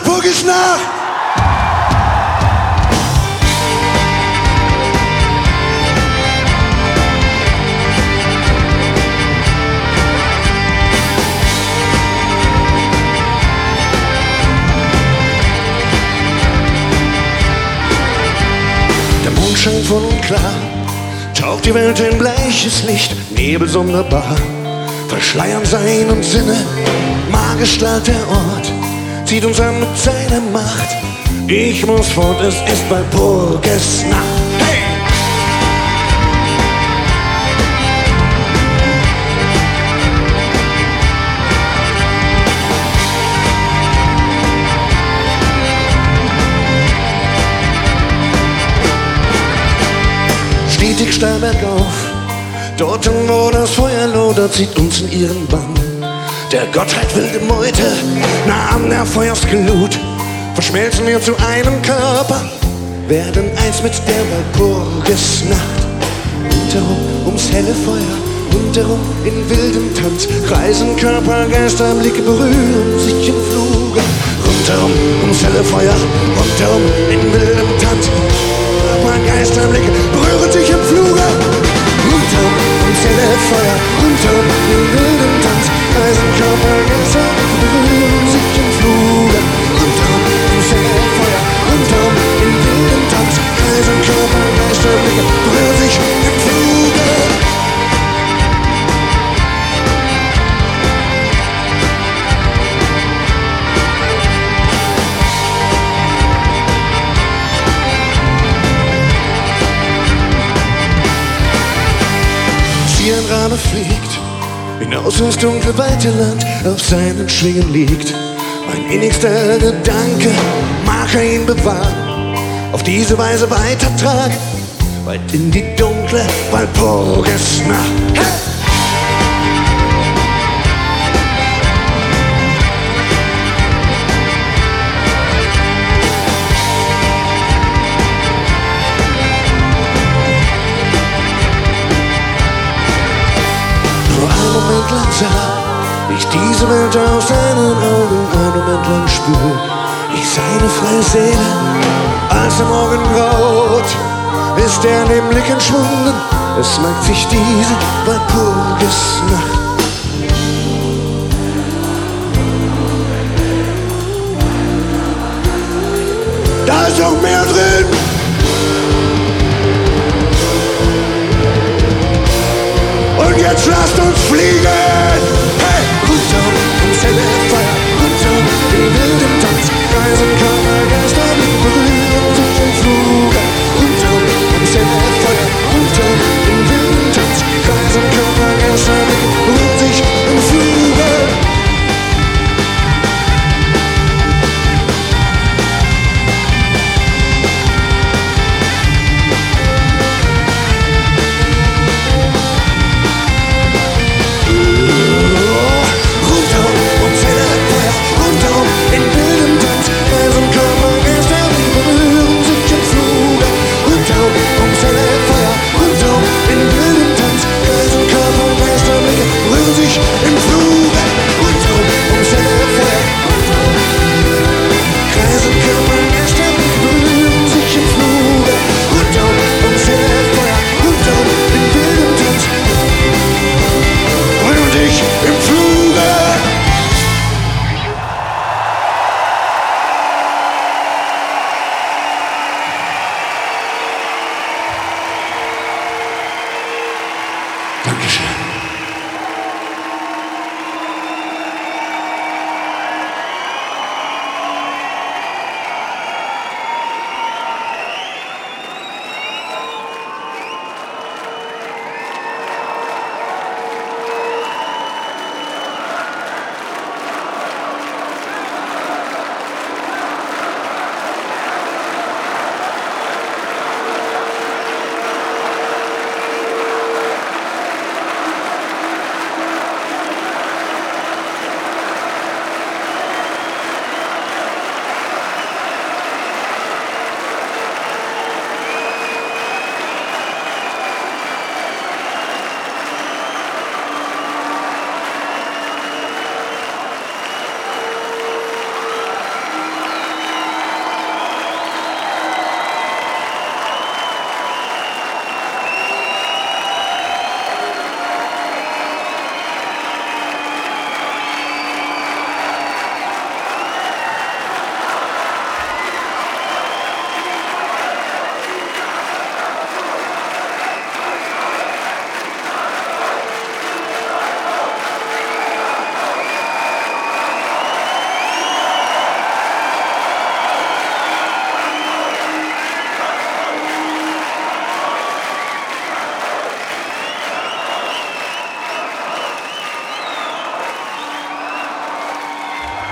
Walpurgisnacht! Der Mond scheint voll und klar, taucht die Welt in bleiches Licht, Nebel sonderbar, verschleiern Sein und Sinne, magisch strahlt der Ort, zieht uns an mit seiner Macht. Ich muss fort, es ist Walpurgisnacht. Hey! Stetig steil bergauf, dorten wo das Feuer lodert, zieht uns in ihren Bann. Der Gottheit wilde Meute, nah an der Feuersglut, verschmelzen wir zu einem Körper, werden eins mit der Walpurgisnacht. Rundherum ums helle Feuer, rundherum in wildem Tanz, kreisen Körper, Geister, Blicke berühren sich im Fluge. Rundherum ums helle Feuer, rundherum in wildem Tanz, Körper, Geister, Blicke berühren sich im Fluge. Rundherum ums helle Feuer, rundherum in wildem Tanz, kreisen Körper, Geister, berühren sich im Fluge. Rundherum ums helle Feuer, rundherum in wildem Tanz, kreisen Körper, Geister, Blicke berühren sich im Fluge. Wie ein Rabe fliegt, hinaus ins dunkle, weite Land, auf seinen Schwingen liegt. Mein innigster Gedanke, mag er ihn bewahren, auf diese Weise weitertragen, weit in die dunkle Walpurgisnacht. Hey! Sah ich diese Welt aus seinen Augen einen Moment lang spür, ich seine freie Seele, als der Morgen graut, ist er in den Blick entschwunden, es neigt sich diese Walpurgisnacht. Da ist noch mehr drin! Und jetzt lasst uns fliegen!